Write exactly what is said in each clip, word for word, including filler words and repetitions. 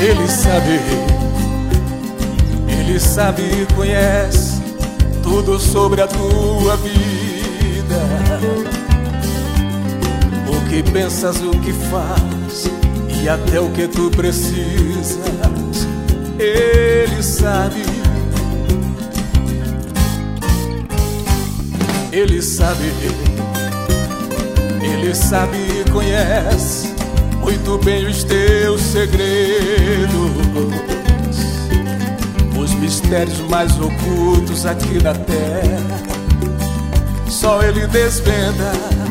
Ele sabe, Ele sabe e conhece tudo sobre a tua vida. O que pensas, o que faz e até o que tu precisas. Ele sabe, Ele sabe, Ele sabe e conhece muito bem os teus segredos, os mistérios mais ocultos aqui na terra. Só Ele desvenda.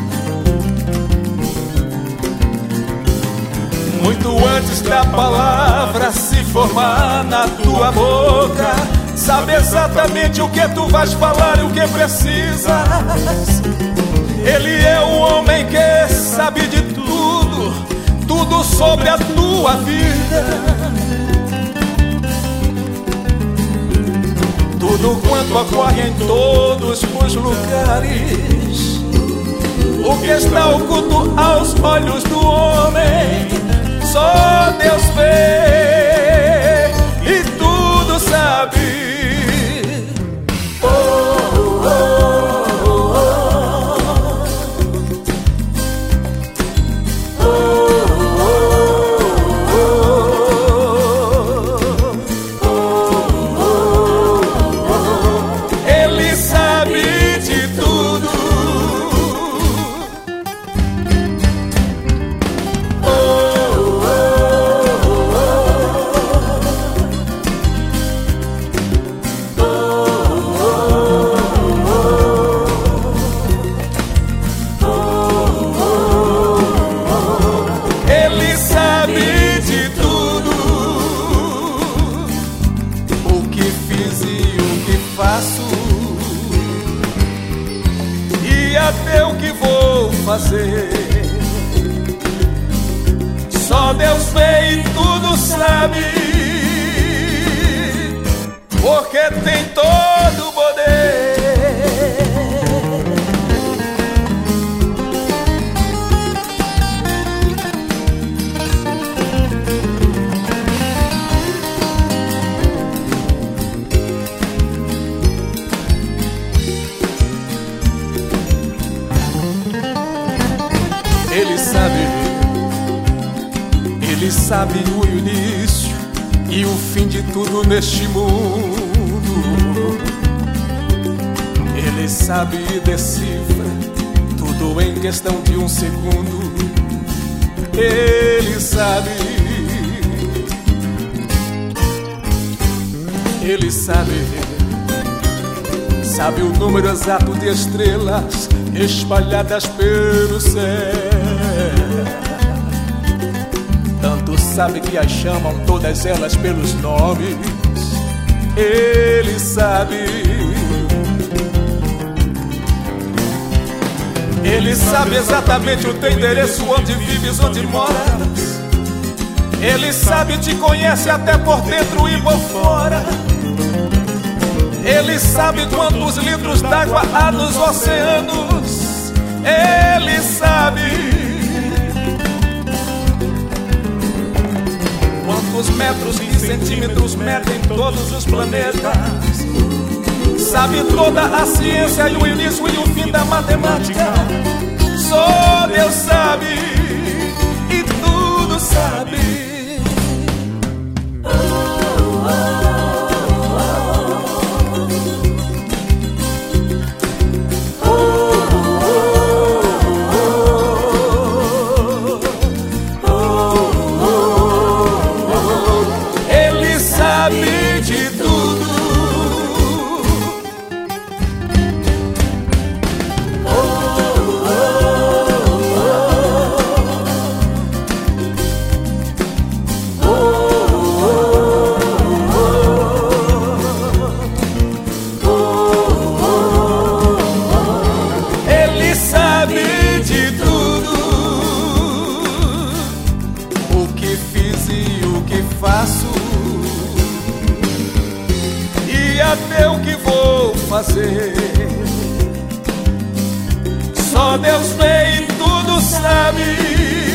Muito antes da palavra se formar na tua boca, sabe exatamente o que tu vais falar e o que precisas. Ele é o homem que sabe de tudo, tudo sobre a tua vida. Tudo quanto ocorre em todos os lugares, o que está oculto aos olhos do homem, só Deus vê e tudo sabe. Oh, oh, oh, oh, oh, oh. Ele sabe de tudo. E até o que vou fazer, só Deus vê e tudo sabe, porque tem todo o poder. Ele sabe, Ele sabe o início e o fim de tudo neste mundo. Ele sabe e decifra tudo em questão de um segundo. Ele sabe, Ele sabe, sabe o número exato de estrelas espalhadas pelo céu. Tanto sabe que as chamam todas elas pelos nomes. Ele sabe, Ele sabe exatamente o teu endereço, onde vives, onde moras. Ele sabe, te conhece até por dentro e por fora. Ele sabe quantos litros d'água há nos oceanos. Ele sabe quantos metros e centímetros medem todos os planetas. Sabe toda a ciência e o início e o fim da matemática. Só Deus sabe e tudo sabe. De tudo. Oh, oh, oh, oh, oh. Ele sabe de tudo, o que fiz e o que faço, e até o que vou fazer. Só Deus vê e tudo sabe.